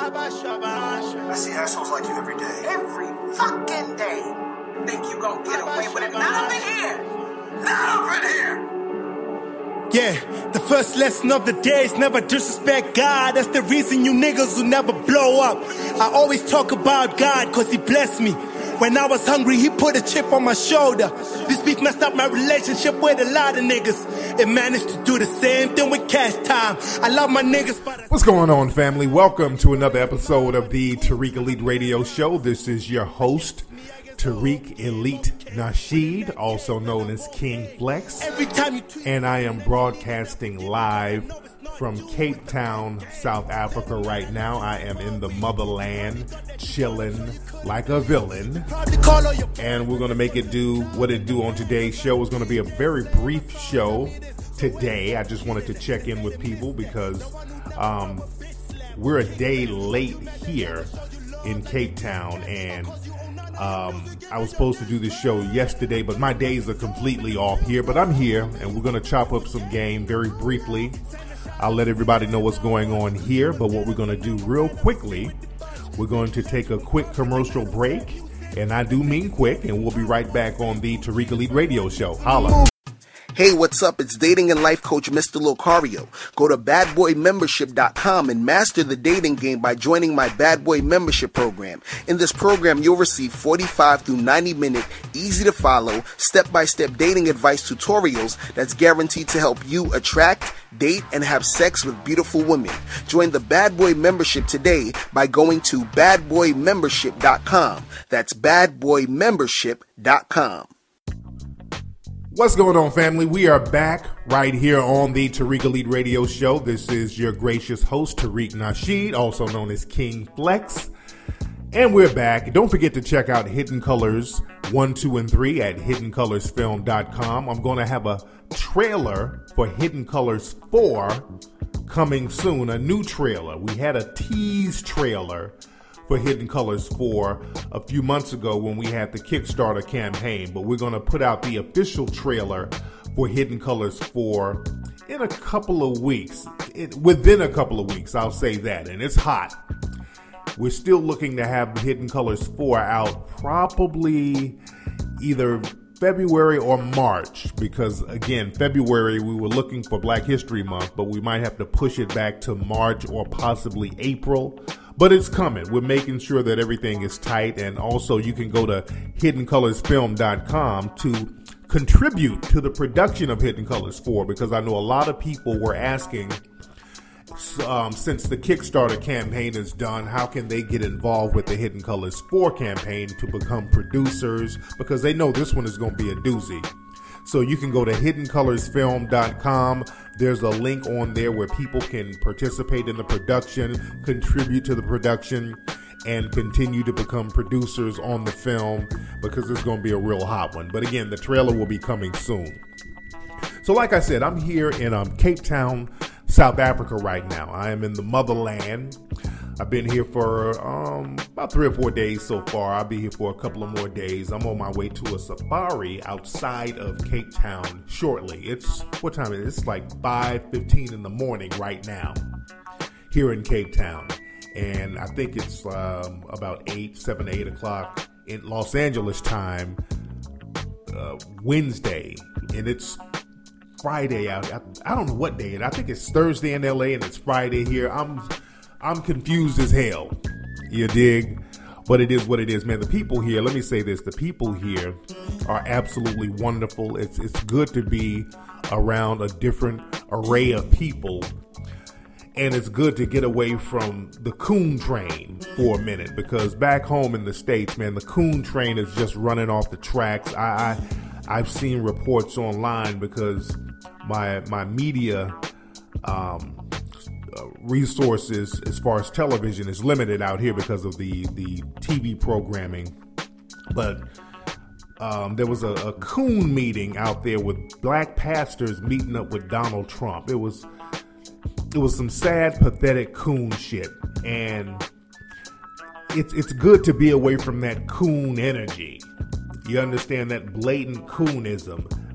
I see assholes like you every day. Every fucking day. Think you gonna get away with it? Not over here. Not over here. Yeah, the first lesson of the day is never disrespect God. That's the reason you niggas will never blow up. I always talk about God cause he blessed me. When I was hungry, he put a chip on my shoulder. This beef messed up my relationship with a lot of niggas. It managed to do the same thing with Cash Time. I love my niggas, but what's going on, family? Welcome to another episode of the Tariq Elite Radio Show. This is your host, Tariq Elite Nasheed, also known as King Flex. And I am broadcasting live from Cape Town, South Africa right now. I am in the motherland, chilling like a villain. And we're going to make it do what it do on today's show. It's going to be a very brief show today. I just wanted to check in with people because we're a day late here in Cape Town. And I was supposed to do this show yesterday, but my days are completely off here. But I'm here, and we're going to chop up some game very briefly. I'll let everybody know what's going on here, but what we're going to do real quickly, we're going to take a quick commercial break, and I do mean quick, and we'll be right back on the Tariq Elite Radio Show. Holla. Hey, what's up? It's dating and life coach Mr. Locario. Go to badboymembership.com and master the dating game by joining my Bad Boy membership program. In this program, you'll receive 45 through 90-minute, easy-to-follow, step-by-step dating advice tutorials that's guaranteed to help you attract, date, and have sex with beautiful women. Join the Bad Boy membership today by going to badboymembership.com. That's badboymembership.com. What's going on, family? We are back right here on the Tariq Elite Radio Show. This is your gracious host, Tariq Nasheed, also known as King Flex. And we're back. Don't forget to check out Hidden Colors 1, 2, and 3 at hiddencolorsfilm.com. I'm going to have a trailer for Hidden Colors 4 coming soon, a new trailer. We had a tease trailer for Hidden Colors 4 a few months ago when we had the Kickstarter campaign, but we're going to put out the official trailer for Hidden Colors 4 in a couple of weeks. Within a couple of weeks, I'll say that, and it's hot. We're still looking to have Hidden Colors 4 out probably either February or March, because again, February we were looking for Black History Month, but we might have to push it back to March or possibly April. But it's coming. We're making sure that everything is tight. And also you can go to hiddencolorsfilm.com to contribute to the production of Hidden Colors 4, because I know a lot of people were asking, since the Kickstarter campaign is done, how can they get involved with the Hidden Colors 4 campaign to become producers, because they know this one is going to be a doozy. So you can go to hiddencolorsfilm.com. There's a link on there where people can participate in the production, contribute to the production, and continue to become producers on the film, because it's going to be a real hot one. But again, the trailer will be coming soon. So like I said, I'm here in Cape Town, South Africa right now. I am in the motherland. I've been here for about 3 or 4 days so far. I'll be here for a couple of more days. I'm on my way to a safari outside of Cape Town shortly. It's, what time is it? It's like 5:15 in the morning right now here in Cape Town. And I think it's about 7 to 8 o'clock in Los Angeles time, Wednesday. And it's Friday out. I don't know what day. I think it's Thursday in LA and it's Friday here. I'm confused as hell. You dig? But it is what it is, man. The people here, let me say this, the people here are absolutely wonderful. It's good to be around a different array of people. And it's good to get away from the coon train for a minute, because back home in the States, man, the coon train is just running off the tracks. I've seen reports online, because my media resources as far as television is limited out here because of the TV programming. But there was a coon meeting out there with black pastors meeting up with Donald Trump. It was some sad, pathetic coon shit, and it's good to be away from that coon energy. You understand, that blatant coonism,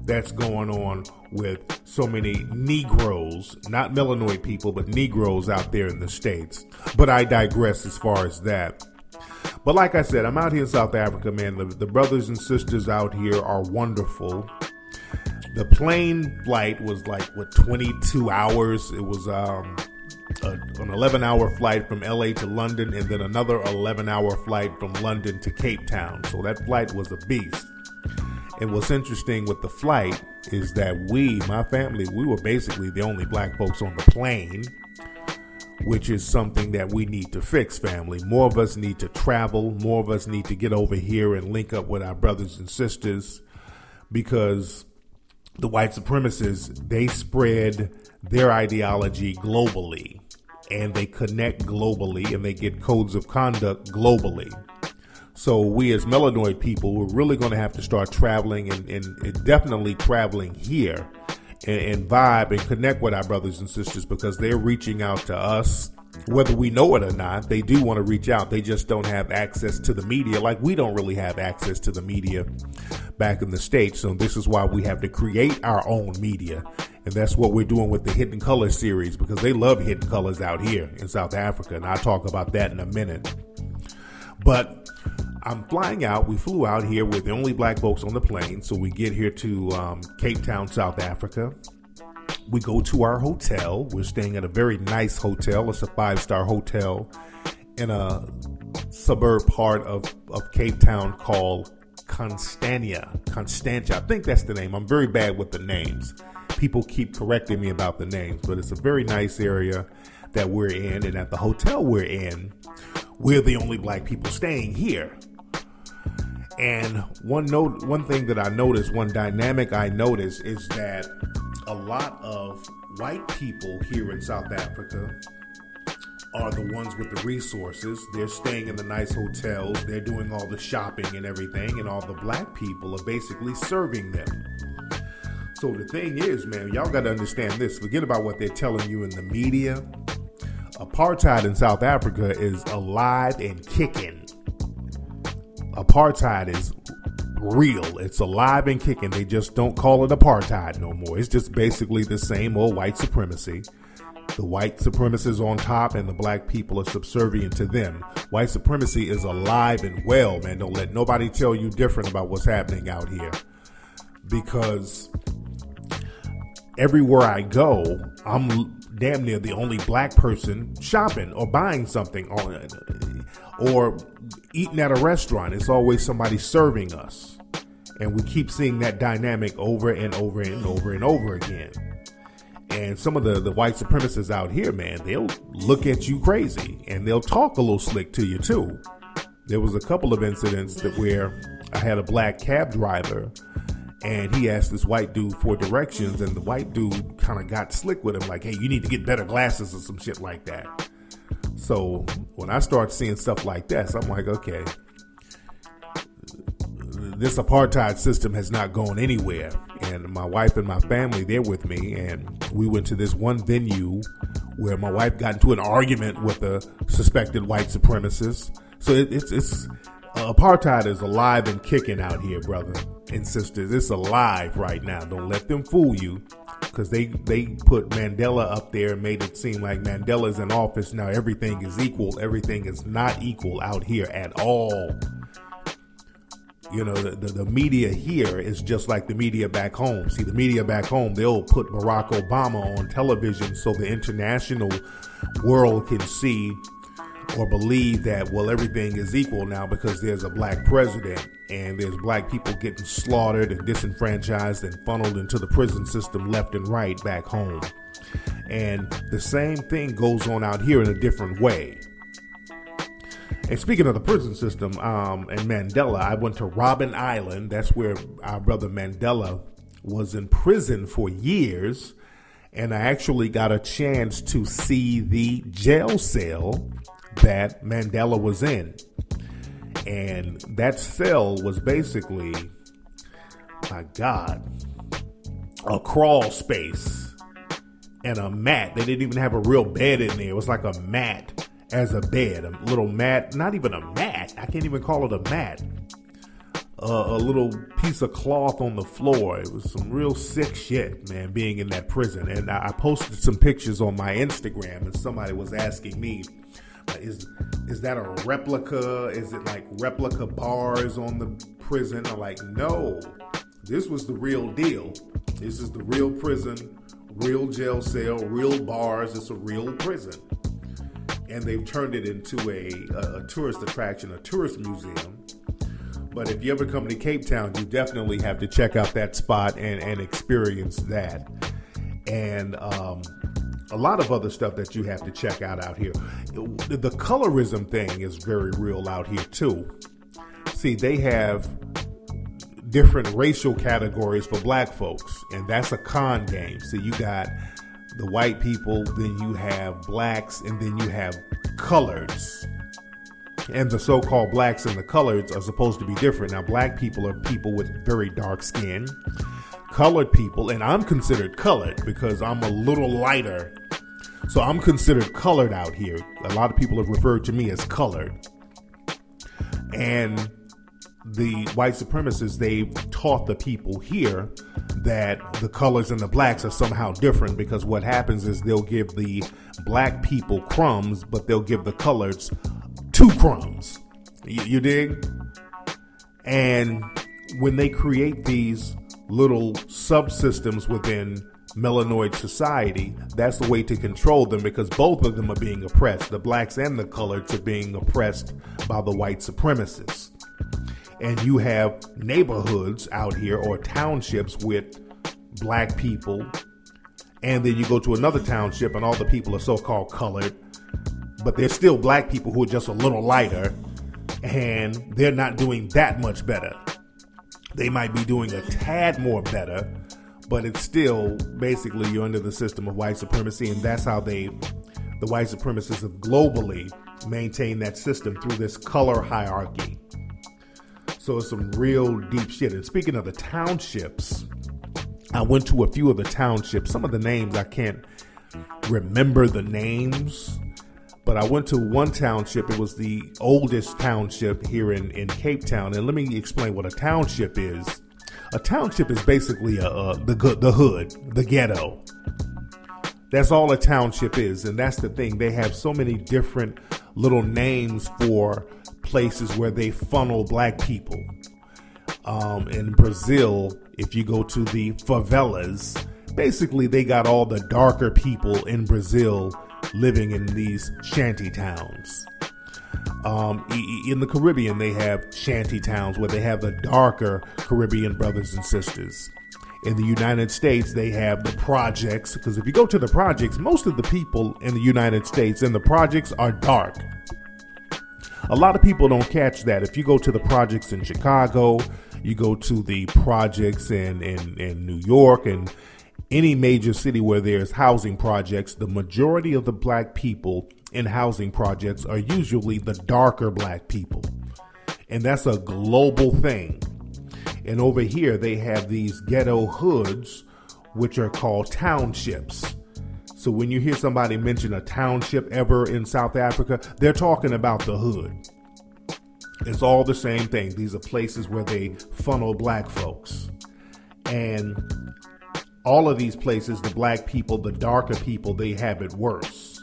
that's going on with so many Negroes, not melanoid people, but Negroes out there in the States. But I digress as far as that. But like I said, I'm out here in South Africa, man. The brothers and sisters out here are wonderful. The plane flight was 22 hours. It was an 11-hour flight from LA to London, and then another 11-hour flight from London to Cape Town. So that flight was a beast. And what's interesting with the flight is that my family, we were basically the only black folks on the plane, which is something that we need to fix, family. More of us need to travel. More of us need to get over here and link up with our brothers and sisters, because the white supremacists, they spread their ideology globally, and they connect globally, and they get codes of conduct globally. So we as melanoid people, we're really going to have to start traveling and definitely traveling here and vibe and connect with our brothers and sisters, because they're reaching out to us, whether we know it or not. They do want to reach out. They just don't have access to the media like we don't really have access to the media back in the States. So this is why we have to create our own media. And that's what we're doing with the Hidden Colors series, because they love Hidden Colors out here in South Africa. And I'll talk about that in a minute. But I'm flying out. We flew out here. We're the only black folks on the plane. So we get here to Cape Town, South Africa. We go to our hotel. We're staying at a very nice hotel. It's a 5-star hotel in a suburb part of Cape Town called Constantia. I think that's the name. I'm very bad with the names. People keep correcting me about the names, but it's a very nice area that we're in. And at the hotel we're in, we're the only black people staying here. And one thing that I noticed, one dynamic I noticed, is that a lot of white people here in South Africa are the ones with the resources. They're staying in the nice hotels. They're doing all the shopping and everything. And all the black people are basically serving them. So the thing is, man, y'all got to understand this. Forget about what they're telling you in the media. Apartheid in South Africa is alive and kicking. Apartheid is real. It's alive and kicking. They just don't call it apartheid no more. It's just basically the same old white supremacy. The white supremacists on top and the black people are subservient to them. White supremacy is alive and well, man. Don't let nobody tell you different about what's happening out here. Because everywhere I go, I'm damn near the only black person shopping or buying something or eating at a restaurant. It's always somebody serving us. And we keep seeing that dynamic over and over and over and over again. And some of the white supremacists out here, man, they'll look at you crazy and they'll talk a little slick to you too. There was a couple of incidents where I had a black cab driver and he asked this white dude for directions, and the white dude kind of got slick with him, like, hey, you need to get better glasses or some shit like that. So when I start seeing stuff like that, so I'm like, okay, this apartheid system has not gone anywhere. And my wife and my family, they're with me, and we went to this one venue where my wife got into an argument with a suspected white supremacist. So it's apartheid is alive and kicking out here, brother and sisters. It's alive right now. Don't let them fool you, because they put Mandela up there and made it seem like Mandela's in office now. Everything is equal. Everything is not equal out here at all. You know, the media here is just like the media back home. See, the media back home, they'll put Barack Obama on television so the international world can see or believe that, well, everything is equal now because there's a black president and there's black people getting slaughtered and disenfranchised and funneled into the prison system left and right back home. And the same thing goes on out here in a different way. And speaking of the prison system and Mandela, I went to Robben Island. That's where our brother Mandela was in prison for years. And I actually got a chance to see the jail cell that Mandela was in. And that cell was basically, my God, a crawl space and a mat. They didn't even have a real bed in there. It was like a mat as a bed, a little mat, not even a mat. I can't even call it a mat. a little piece of cloth on the floor. It was some real sick shit, man, being in that prison. And I posted some pictures on my Instagram, and somebody was asking me, is that a replica? Is it like replica bars on the prison? I'm like, no, this was the real deal. This is the real prison, real jail cell, real bars. It's a real prison. And they've turned it into a tourist attraction, a tourist museum. But if you ever come to Cape Town, you definitely have to check out that spot and experience that. And a lot of other stuff that you have to check out here. The colorism thing is very real out here too. See, they have different racial categories for black folks, and that's a con game. So you got the white people, then you have blacks, and then you have coloreds. And the so-called blacks and the coloreds are supposed to be different. Now, black people are people with very dark skin. Colored people, and I'm considered colored because I'm a little lighter. So I'm considered colored out here. A lot of people have referred to me as colored. And the white supremacists, they've taught the people here that the colors and the blacks are somehow different, because what happens is they'll give the black people crumbs, but they'll give the coloreds 2 crumbs. You dig? And when they create these little subsystems within melanoid society, that's the way to control them, because both of them are being oppressed. The blacks and the coloreds are being oppressed by the white supremacists. And you have neighborhoods out here, or townships, with black people. And then you go to another township and all the people are so-called colored, but they're still black people who are just a little lighter, and they're not doing that much better. They might be doing a tad more better, but it's still basically you're under the system of white supremacy, and that's how the white supremacists have globally maintained that system through this color hierarchy. So it's some real deep shit. And speaking of the townships, I went to a few of the townships. Some of the names, I can't remember the names, but I went to one township. It was the oldest township here in Cape Town. And let me explain what a township is. A township is basically the hood, the ghetto. That's all a township is. And that's the thing. They have so many different little names for places where they funnel black people. In Brazil, if you go to the favelas, basically they got all the darker people in Brazil living in these shanty towns. In the Caribbean, they have shanty towns where they have the darker Caribbean brothers and sisters. In the United States, they have the projects, because if you go to the projects, most of the people in the United States in the projects are dark. A lot of people don't catch that. If you go to the projects in Chicago, you go to the projects in New York, and any major city where there's housing projects, the majority of the black people in housing projects are usually the darker black people. And that's a global thing. And over here, they have these ghetto hoods, which are called townships. So when you hear somebody mention a township ever in South Africa, they're talking about the hood. It's all the same thing. These are places where they funnel black folks. And all of these places, the black people, the darker people, they have it worse.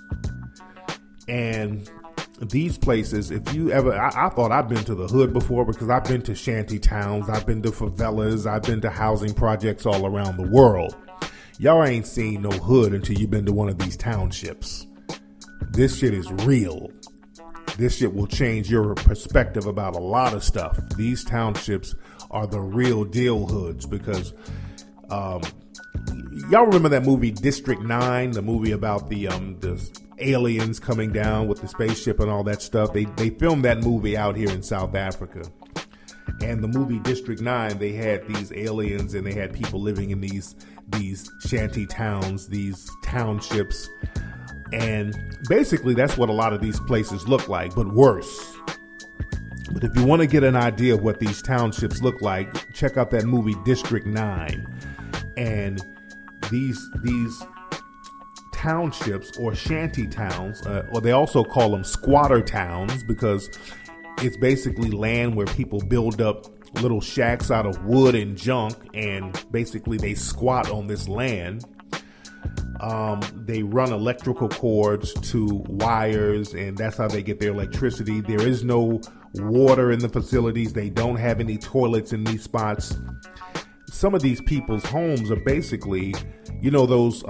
And these places, if you ever, I thought I'd been to the hood before, because I've been to shanty towns, I've been to favelas, I've been to housing projects all around the world. Y'all ain't seen no hood until you've been to one of these townships. This shit is real. This shit will change your perspective about a lot of stuff. These townships are the real deal hoods, because y'all remember that movie District 9, the movie about the aliens coming down with the spaceship and all that stuff? They filmed that movie out here in South Africa. And the movie District 9, they had these aliens and they had people living in these shanty towns, these townships. And basically that's what a lot of these places look like, but worse. But if you want to get an idea of what these townships look like, check out that movie District 9. And these townships, or shanty towns, or they also call them squatter towns, because it's basically land where people build up little shacks out of wood and junk, and basically they squat on this land. They run electrical cords to wires, and that's how they get their electricity. There is no water in the facilities. They don't have any toilets in these spots. Some of these people's homes are basically, those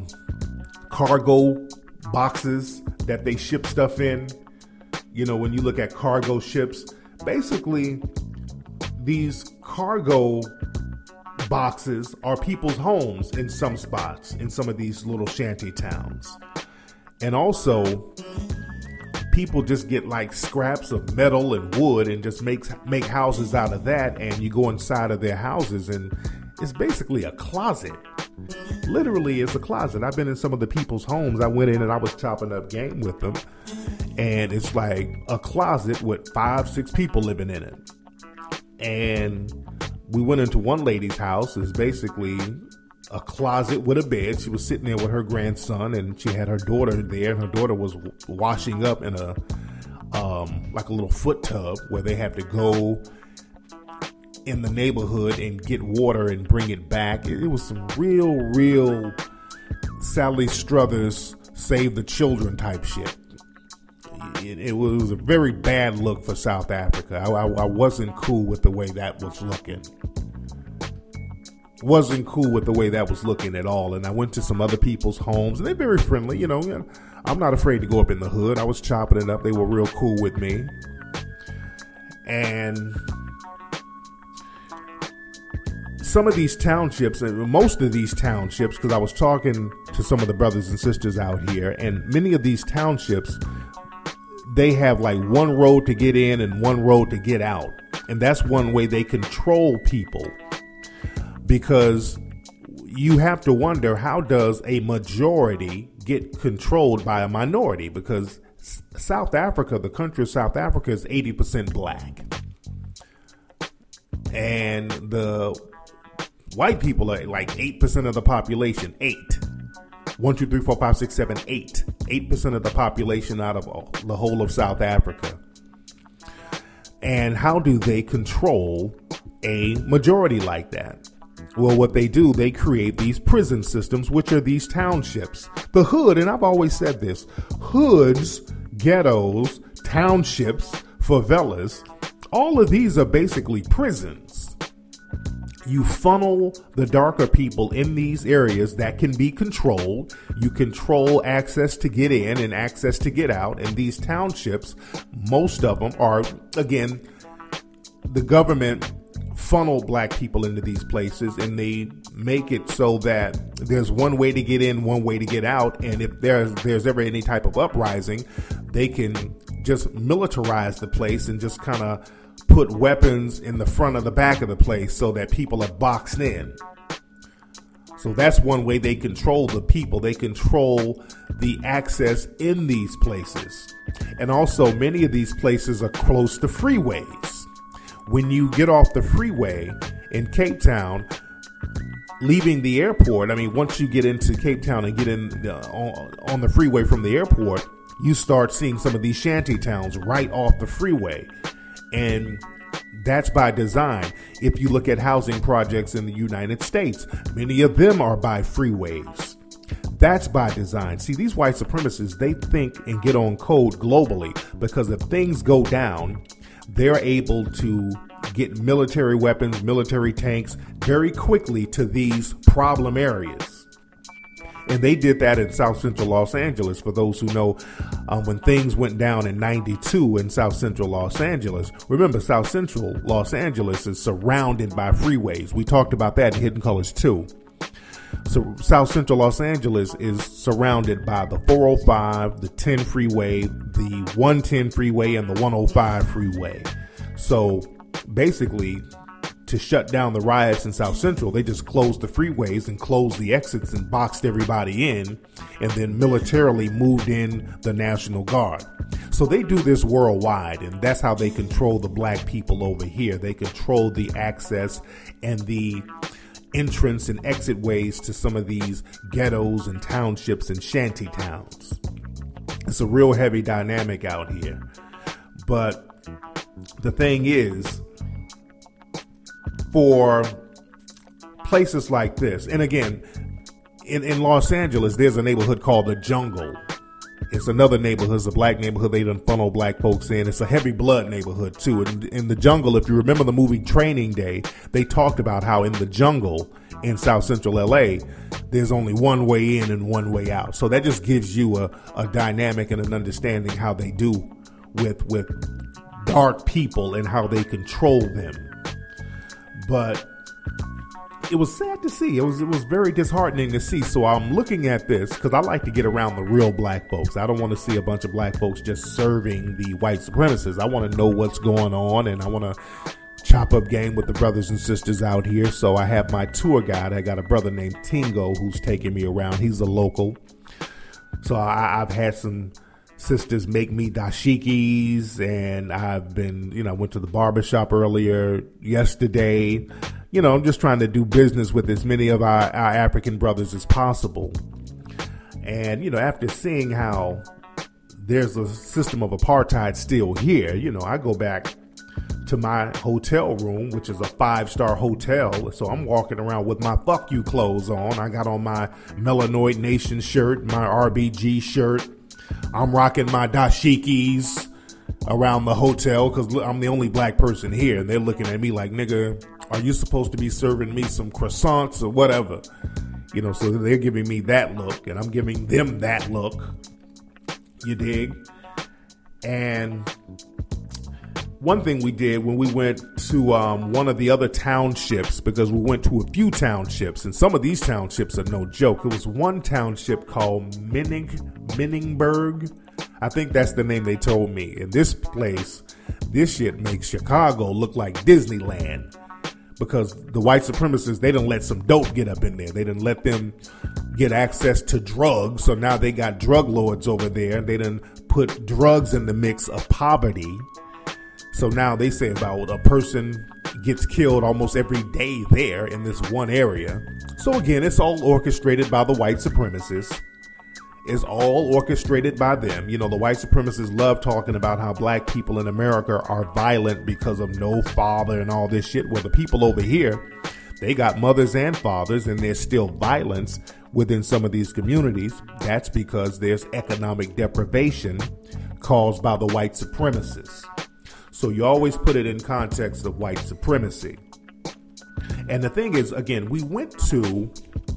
cargo boxes that they ship stuff in. When you look at cargo ships, basically these cargo boxes are people's homes in some spots, in some of these little shanty towns. And also, people just get like scraps of metal and wood and just make houses out of that, and you go inside of their houses and it's basically a closet. Literally, it's a closet. I've been in some of the people's homes. I went in and I was chopping up game with them, and it's like a closet with 5-6 people living in it. And we went into one lady's house. It's basically a closet with a bed. She was sitting there with her grandson, and she had her daughter there, and her daughter was washing up in a like a little foot tub where they have to go in the neighborhood and get water and bring it back. It was some real Sally Struthers Save the Children type shit. It was a very bad look for South Africa. I wasn't cool with the way that was looking. Wasn't cool with the way that was looking at all. And I went to some other people's homes, and they're very friendly. I'm not afraid to go up in the hood. I was chopping it up. They were real cool with me. And some of these townships, and most of these townships, because I was talking to some of the brothers and sisters out here, and many of these townships, they have like one road to get in and one road to get out. And that's one way they control people. Because you have to wonder, how does a majority get controlled by a minority? Because South Africa, the country of South Africa, is 80% black. And the white people are like 8% of the population. 8. 1, 2, 3, 4, 5, 6, 7, 8. 8% of the population out of the whole of South Africa. And how do they control a majority like that? Well, what they do, they create these prison systems, which are these townships. The hood, and I've always said this, hoods, ghettos, townships, favelas, all of these are basically prisons. You funnel the darker people in these areas that can be controlled. You control access to get in and access to get out. And these townships, most of them are, again, the government funnel black people into these places, and they make it so that there's one way to get in, one way to get out. And if there's ever any type of uprising, they can just militarize the place and just kind of put weapons in the front of the back of the place so that people are boxed in. So that's one way they control the people. They control the access in these places. And also, many of these places are close to freeways. When you get off the freeway in Cape Town, leaving the airport, once you get into Cape Town and get in on the freeway from the airport, you start seeing some of these shanty towns right off the freeway. And that's by design. If you look at housing projects in the United States, many of them are by freeways. That's by design. See, these white supremacists, they think and get on code globally, because if things go down, they're able to get military weapons, military tanks very quickly to these problem areas. And they did that in South Central Los Angeles. For those who know, when things went down in 92 in South Central Los Angeles, remember, South Central Los Angeles is surrounded by freeways. We talked about that in Hidden Colors 2. So South Central Los Angeles is surrounded by the 405, the 10 freeway, the 110 freeway, and the 105 freeway. So basically, to shut down the riots in South Central, they just closed the freeways and closed the exits and boxed everybody in, and then militarily moved in the National Guard. So they do this worldwide, and that's how they control the black people over here. They control the access and the entrance and exit ways to some of these ghettos and townships and shanty towns. It's a real heavy dynamic out here. But the thing is, for places like this. And again, in Los Angeles, there's a neighborhood called the Jungle. It's another neighborhood. It's a black neighborhood. They done funnel black folks in. It's a heavy blood neighborhood too. And in the Jungle, if you remember the movie Training Day, they talked about how in the Jungle in South Central LA, there's only one way in and one way out. So that just gives you a dynamic and an understanding how they do with dark people and how they control them. But it was sad to see. It was very disheartening to see. So I'm looking at this because I like to get around the real black folks. I don't want to see a bunch of black folks just serving the white supremacists. I want to know what's going on, and I want to chop up game with the brothers and sisters out here. So I have my tour guide. I got a brother named Tingo who's taking me around. He's a local. So I've had some sisters make me dashikis, and I've been, went to the barbershop earlier yesterday. I'm just trying to do business with as many of our African brothers as possible. And, after seeing how there's a system of apartheid still here, I go back to my hotel room, which is a 5-star hotel. So I'm walking around with my fuck you clothes on. I got on my Melanoid Nation shirt, my RBG shirt. I'm rocking my dashikis around the hotel because I'm the only black person here. And they're looking at me like, nigga, are you supposed to be serving me some croissants or whatever? So they're giving me that look and I'm giving them that look. You dig? And one thing we did when we went to one of the other townships, because we went to a few townships, and some of these townships are no joke. There was one township called Meningburg. I think that's the name they told me. In this place, this shit makes Chicago look like Disneyland, because the white supremacists, they done let some dope get up in there. They done let them get access to drugs. So now they got drug lords over there. They done put drugs in the mix of poverty. So now they say about a person gets killed almost every day there in this one area. So again, it's all orchestrated by the white supremacists. It's all orchestrated by them. The white supremacists love talking about how black people in America are violent because of no father and all this shit. Well, the people over here, they got mothers and fathers, and there's still violence within some of these communities. That's because there's economic deprivation caused by the white supremacists. So you always put it in context of white supremacy. And the thing is, again, we went to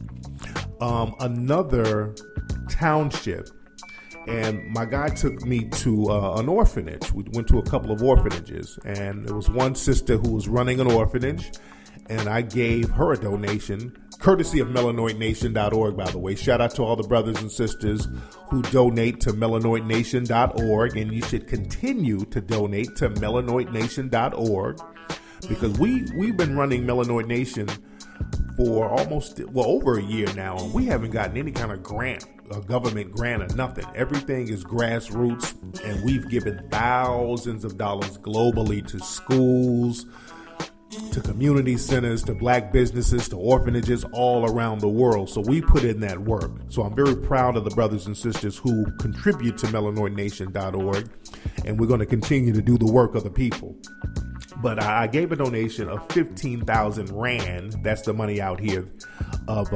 another township, and my guy took me to an orphanage. We went to a couple of orphanages, and there was one sister who was running an orphanage, and I gave her a donation, courtesy of melanoidnation.org, by the way. Shout out to all the brothers and sisters who donate to melanoidnation.org, and you should continue to donate to melanoidnation.org, because we've been running Melanoid Nation for over a year now, and we haven't gotten any kind of grant, a government grant or nothing. Everything is grassroots, and we've given thousands of dollars globally to schools, to community centers, to black businesses, to orphanages all around the world. So we put in that work. So I'm very proud of the brothers and sisters who contribute to melanoidnation.org, and we're going to continue to do the work of the people. But I gave a donation of 15,000 Rand. That's the money out here of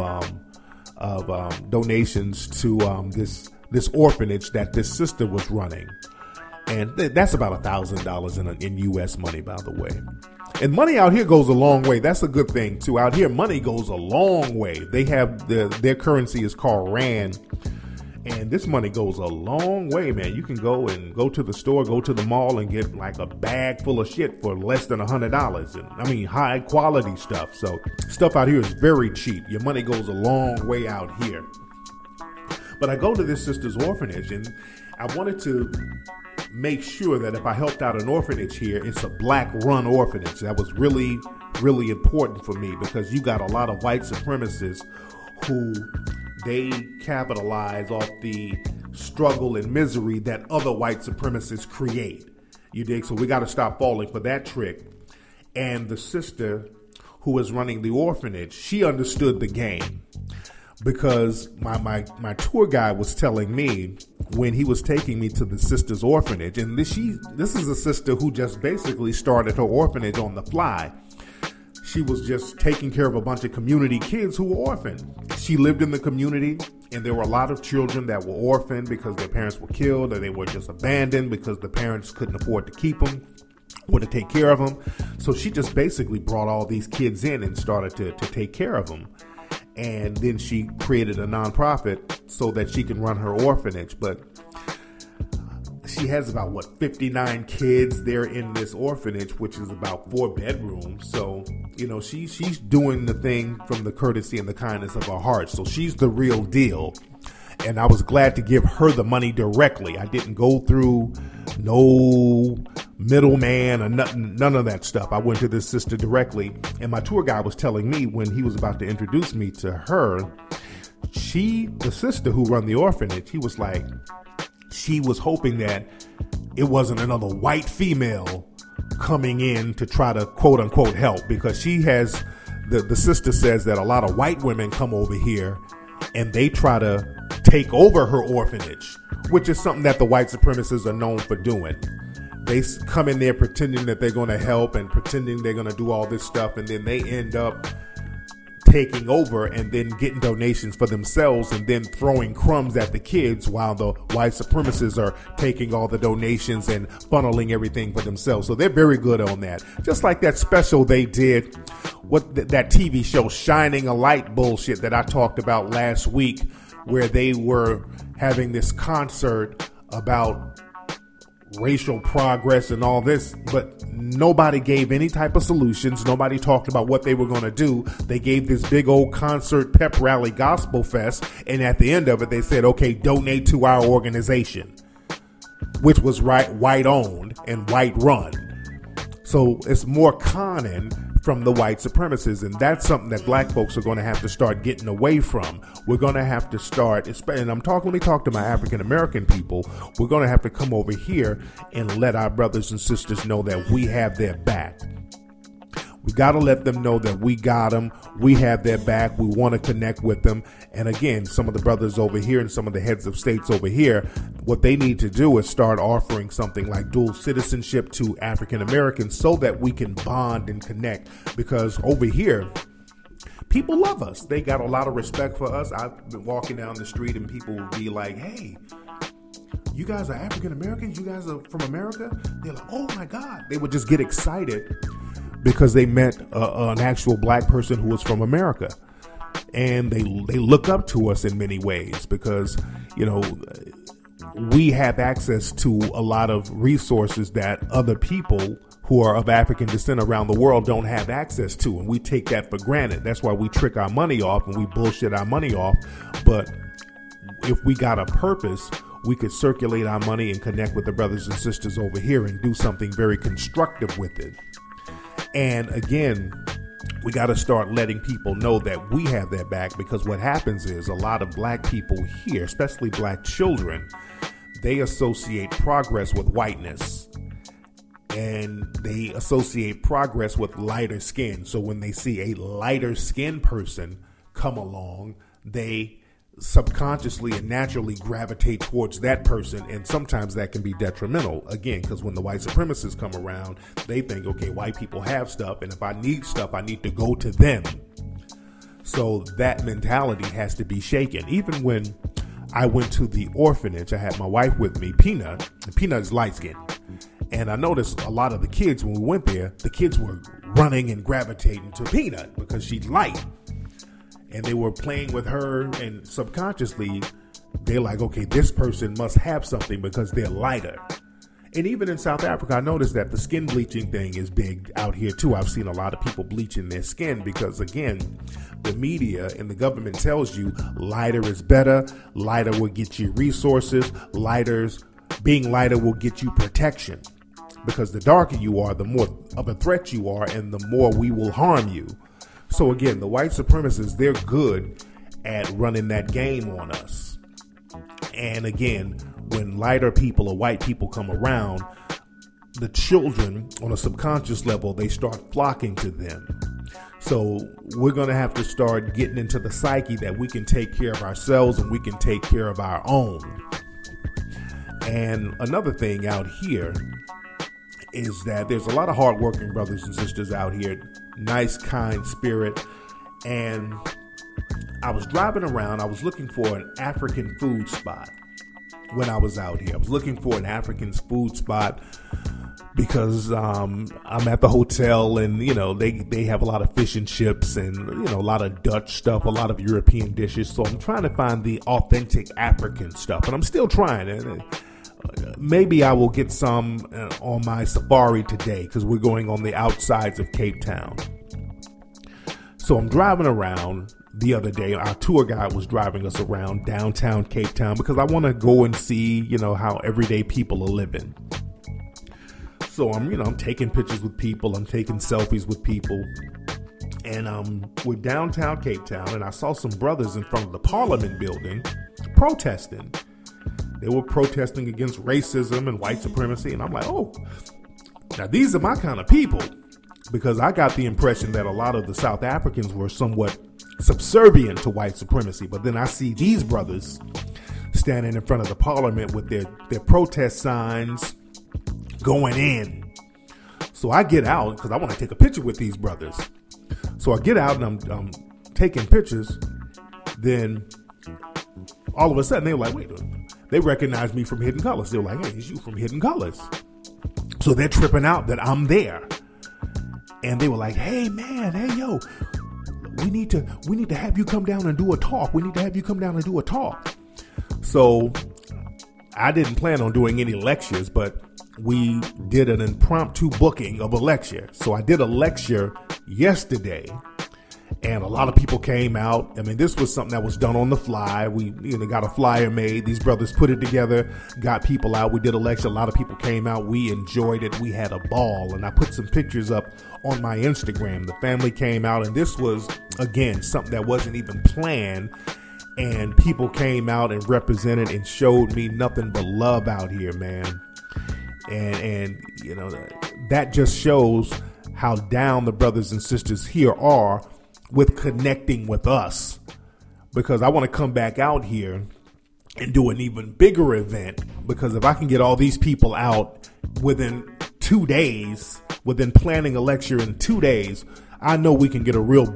donations to this orphanage that this sister was running. And that's about $1,000 in U.S. money, by the way. And money out here goes a long way. That's a good thing, too. Out here, money goes a long way. They have their currency is called Rand. And this money goes a long way, man. You can go to the store, go to the mall, and get like a bag full of shit for less than $100. And I mean, high quality stuff. So stuff out here is very cheap. Your money goes a long way out here. But I go to this sister's orphanage, and I wanted to make sure that if I helped out an orphanage here, it's a black-run orphanage. That was really, really important for me, because you got a lot of white supremacists who they capitalize off the struggle and misery that other white supremacists create. You dig? So we got to stop falling for that trick. And the sister who was running the orphanage, she understood the game, because my tour guide was telling me when he was taking me to the sister's orphanage, and this is a sister who just basically started her orphanage on the fly. she was just taking care of a bunch of community kids who were orphaned. She lived in the community, and there were a lot of children that were orphaned because their parents were killed, or they were just abandoned because the parents couldn't afford to keep them or to take care of them. So she just basically brought all these kids in and started to take care of them. And then she created a nonprofit so that she can run her orphanage. But she has about 59 kids there in this orphanage, which is about 4 bedrooms. So, she's doing the thing from the courtesy and the kindness of her heart. So she's the real deal. And I was glad to give her the money directly. I didn't go through no middleman or none of that stuff. I went to this sister directly. And my tour guide was telling me when he was about to introduce me to her, the sister who run the orphanage, he was like, she was hoping that it wasn't another white female coming in to try to quote unquote help, because she has, the sister says that a lot of white women come over here and they try to take over her orphanage, which is something that the white supremacists are known for doing. They come in there pretending that they're going to help and pretending they're going to do all this stuff, and then they end up taking over and then getting donations for themselves and then throwing crumbs at the kids while the white supremacists are taking all the donations and funneling everything for themselves. So they're very good on that. Just like that special they did, that TV show Shining a Light bullshit that I talked about last week, where they were having this concert about racial progress and all this, but nobody gave any type of solutions. Nobody talked about what they were going to do. They gave this big old concert pep rally gospel fest, and at the end of it they said, okay, donate to our organization, which was white owned and white run. So it's more conning from the white supremacists, and that's something that black folks are going to have to start getting away from. We're going to have to start, and let me talk to my African American people, we're going to have to come over here and let our brothers and sisters know that we have their back. We got to let them know that we got them. We have their back. We want to connect with them. And again, some of the brothers over here and some of the heads of states over here, what they need to do is start offering something like dual citizenship to African Americans so that we can bond and connect. Because over here, people love us. They got a lot of respect for us. I've been walking down the street and people will be like, hey, you guys are African Americans? You guys are from America? They're like, oh my God. They would just get excited because they met an actual black person who was from America. And they look up to us in many ways because, we have access to a lot of resources that other people who are of African descent around the world don't have access to. And we take that for granted. That's why we trick our money off and we bullshit our money off. But if we got a purpose, we could circulate our money and connect with the brothers and sisters over here and do something very constructive with it. And again, we got to start letting people know that we have their back, because what happens is a lot of black people here, especially black children, they associate progress with whiteness, and they associate progress with lighter skin. So when they see a lighter skinned person come along, they subconsciously and naturally gravitate towards that person, and sometimes that can be detrimental, again, because when the white supremacists come around, they think, okay, white people have stuff, and if I need stuff, I need to go to them. So that mentality has to be shaken. Even when I went to the orphanage, I had my wife with me, Peanut. Peanut is light-skinned, and I noticed a lot of the kids, when we went there, the kids were running and gravitating to Peanut because she's light. And they were playing with her, and subconsciously, they're like, okay, this person must have something because they're lighter. And even in South Africa, I noticed that the skin bleaching thing is big out here too. I've seen a lot of people bleaching their skin because, again, the media and the government tells you lighter is better, lighter will get you resources, being lighter will get you protection. Because the darker you are, the more of a threat you are, and the more we will harm you. So again, the white supremacists, they're good at running that game on us. And again, when lighter people or white people come around, the children on a subconscious level, they start flocking to them. So we're going to have to start getting into the psyche that we can take care of ourselves and we can take care of our own. And another thing out here is that there's a lot of hardworking brothers and sisters out here, nice, kind spirit. And I was driving around. I was looking for an African food spot when I was out here. I was looking for an African food spot because I'm at the hotel, and they have a lot of fish and chips and a lot of Dutch stuff, a lot of European dishes. So I'm trying to find the authentic African stuff, and I'm still trying it. Maybe I will get some on my safari today because we're going on the outsides of Cape Town. So I'm driving around. The other day, our tour guide was driving us around downtown Cape Town because I want to go and see, how everyday people are living. So I'm taking pictures with people. I'm taking selfies with people. And we're downtown Cape Town, and I saw some brothers in front of the Parliament building protesting. They were protesting against racism and white supremacy. And I'm like, oh, now these are my kind of people, because I got the impression that a lot of the South Africans were somewhat subservient to white supremacy. But then I see these brothers standing in front of the Parliament with their protest signs going in. So I get out because I want to take a picture with these brothers. So I get out and I'm taking pictures. Then all of a sudden they were like, wait a minute. They recognized me from Hidden Colors. They were like, hey, it's you from Hidden Colors. So they're tripping out that I'm there. And they were like, hey man, hey yo, we need to have you come down and do a talk. We need to have you come down and do a talk. So I didn't plan on doing any lectures, but we did an impromptu booking of a lecture. So I did a lecture yesterday, and a lot of people came out. I mean, this was something that was done on the fly. We got a flyer made. These brothers put it together, got people out. We did a lecture. A lot of people came out. We enjoyed it. We had a ball, and I put some pictures up on my Instagram. The family came out, and this was, again, something that wasn't even planned. And people came out and represented and showed me nothing but love out here, man. And that just shows how down the brothers and sisters here are with connecting with us, because I want to come back out here and do an even bigger event, because if I can get all these people out within 2 days, within planning a lecture in 2 days, I know we can get a real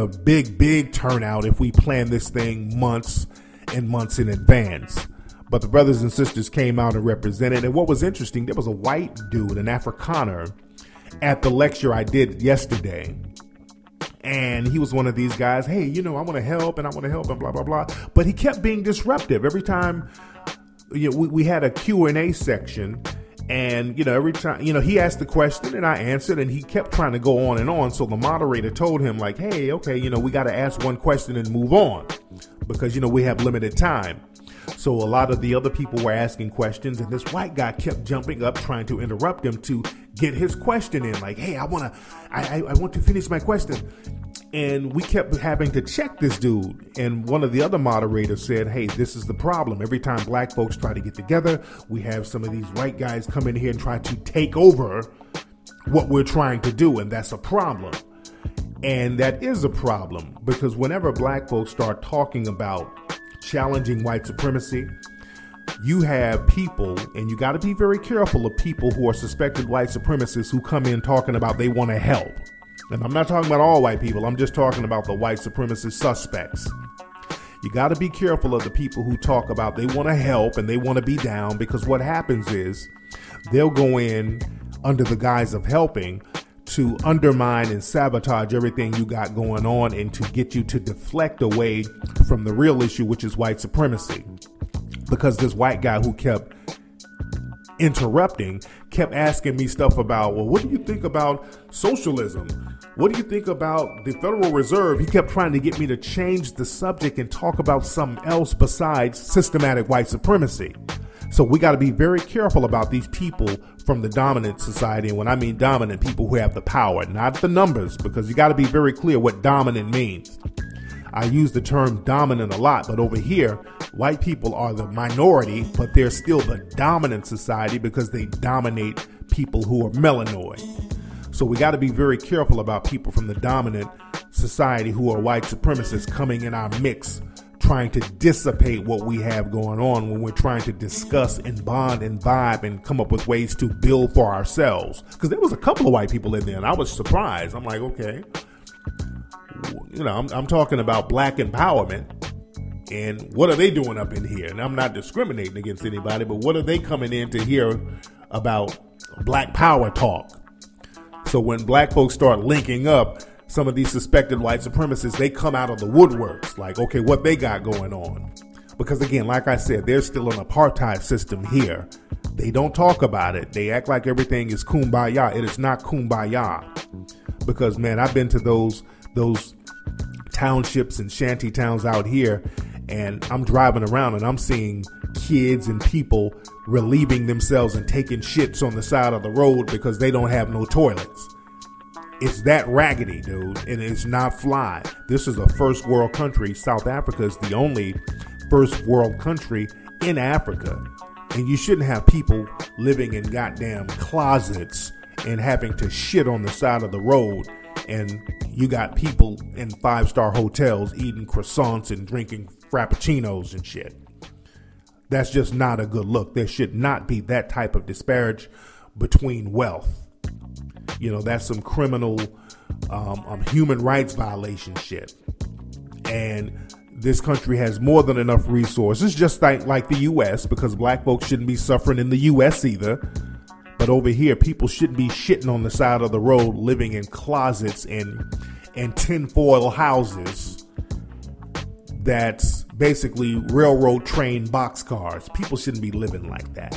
big turnout if we plan this thing months and months in advance. But the brothers and sisters came out and represented. And what was interesting, there was a white dude, an Afrikaner, at the lecture I did yesterday. And he was one of these guys, hey, I want to help and blah, blah, blah. But he kept being disruptive. Every time we had a Q&A section, and, every time, he asked the question and I answered, and he kept trying to go on and on. So the moderator told him like, hey, okay, we got to ask one question and move on, because, we have limited time. So a lot of the other people were asking questions, and this white guy kept jumping up, trying to interrupt him to get his question in. Like, hey, I want to finish my question. And we kept having to check this dude. And one of the other moderators said, hey, this is the problem. Every time black folks try to get together, we have some of these white guys come in here and try to take over what we're trying to do. And that's a problem. And that is a problem, because whenever black folks start talking about challenging white supremacy, you have people, and you got to be very careful of people who are suspected white supremacists who come in talking about they want to help. And I'm not talking about all white people. I'm just talking about the white supremacist suspects. You got to be careful of the people who talk about they want to help and they want to be down, because what happens is they'll go in under the guise of helping to undermine and sabotage everything you got going on, and to get you to deflect away from the real issue, which is white supremacy. Because this white guy who kept interrupting kept asking me stuff about, well, what do you think about socialism? What do you think about the Federal Reserve? He kept trying to get me to change the subject and talk about something else besides systematic white supremacy. So we got to be very careful about these people from the dominant society. And when I mean dominant, people who have the power, not the numbers, because you got to be very clear what dominant means. I use the term dominant a lot, but over here, white people are the minority, but they're still the dominant society because they dominate people who are melanoid. So we got to be very careful about people from the dominant society who are white supremacists coming in our mix, trying to dissipate what we have going on, when we're trying to discuss and bond and vibe and come up with ways to build for ourselves. Because there was a couple of white people in there, and I was surprised. I'm like, okay, you know, I'm talking about black empowerment, and what are they doing up in here? And I'm not discriminating against anybody, but what are they coming in to hear about black power talk? So when black folks start linking up, some of these suspected white supremacists, they come out of the woodworks like, okay, what they got going on? Because again, like I said, there's still an apartheid system here. They don't talk about it. They act like everything is kumbaya. It is not kumbaya. Because man, I've been to those townships and shanty towns out here, and I'm driving around and I'm seeing kids and people relieving themselves and taking shits on the side of the road because they don't have no toilets. It's that raggedy, dude, and it's not fly. This is a first world country. South Africa is the only first world country in Africa. And you shouldn't have people living in goddamn closets and having to shit on the side of the road. And you got people in 5-star hotels eating croissants and drinking frappuccinos and shit. That's just not a good look. There should not be that type of disparage between wealth. You know, that's some criminal human rights violation shit. And this country has more than enough resources, just like the U.S., because black folks shouldn't be suffering in the U.S. either. But over here, people shouldn't be shitting on the side of the road, living in closets and tinfoil houses that's basically railroad train boxcars. People shouldn't be living like that.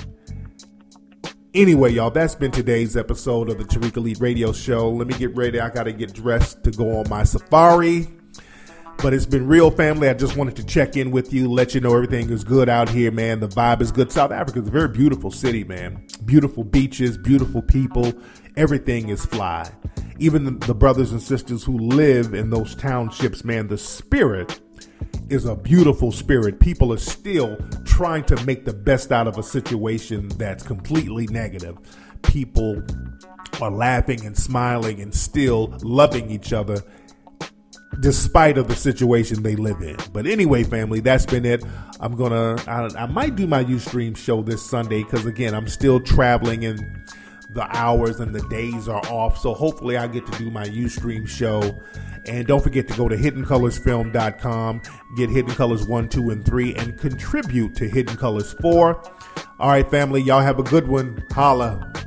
Anyway, y'all, that's been today's episode of the Tariq Elite Radio Show. Let me get ready. I got to get dressed to go on my safari. But it's been real, family. I just wanted to check in with you, let you know everything is good out here, man. The vibe is good. South Africa is a very beautiful city, man. Beautiful beaches, beautiful people. Everything is fly. Even the brothers and sisters who live in those townships, man, the spirit is a beautiful spirit. People are still trying to make the best out of a situation that's completely negative. People are laughing and smiling and still loving each other despite of the situation they live in. But anyway, family, that's been it. I might do my Ustream show this Sunday because, again, I'm still traveling and the hours and the days are off. So hopefully I get to do my Ustream show. And don't forget to go to HiddenColorsFilm.com, get Hidden Colors 1, 2, and 3, and contribute to Hidden Colors 4. All right, family, y'all have a good one. Holla.